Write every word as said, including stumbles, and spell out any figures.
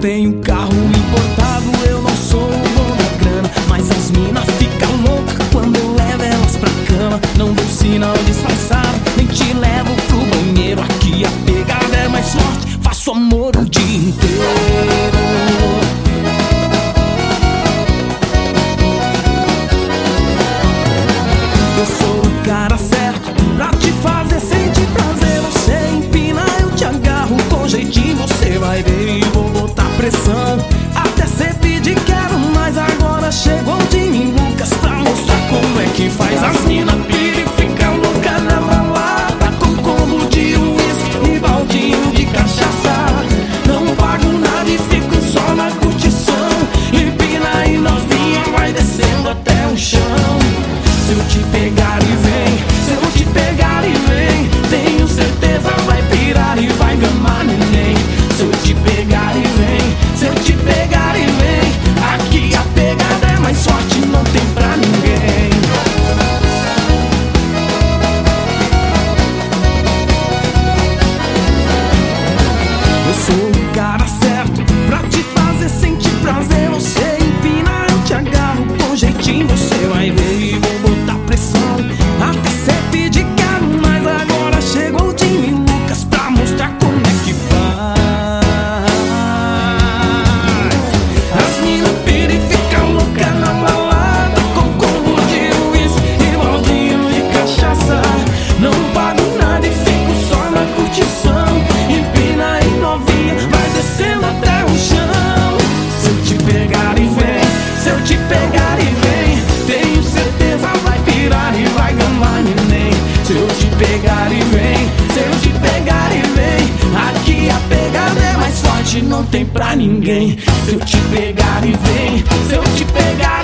tenho carro importado, eu não sou o bom da grana, mas as minas ficam loucas quando eu levo elas pra cama. Não dou sinal disfarçado, nem te levo pro banheiro. Aqui a pegada é mais forte, faço amor o dia inteiro. Eu sou o cara certo pra te fazer sentir prazer. Você empina, eu te agarro com jeitinho, você vai ver e vou botar pressão até cê pedir quero mais. Agora chegou de mim, Lucas, pra mostrar como é que faz. As mina pira e fica louca na balada, com combo de uísque e baldinho de cachaça. Não pago nada e fico só na curtição. Empina e novinha vai descendo até o chão. Se eu te pegar e vem, se eu te pegar e vem, tenho certeza vai pirar e vai gamar neném. Se eu te pegar e vem, se eu te pegar e vem, aqui a pegada é mais forte, não tem pra ninguém. Eu sou o cara certo pra te fazer sentir prazer. Você empina, eu te agarro com jeitinho, você vai ver e vou botar pressão até cê pedir quero mais. Agora chegou de mim, Lucas, pra mostrar como é que faz. As mina pira e fica louca na balada, com combo de uísque e baldinho de cachaça. Não pago nada e fico só na curtição. Empina e novinha vai descendo até o chão. Se eu te pegar e vem, se eu te pegar e vem, tenho certeza vai pirar e vai gamar neném. Se eu te pegar e vem, se eu te pegar e vem, aqui a pegada é mais forte, não tem pra ninguém. Se eu te pegar e vem, se eu te pegar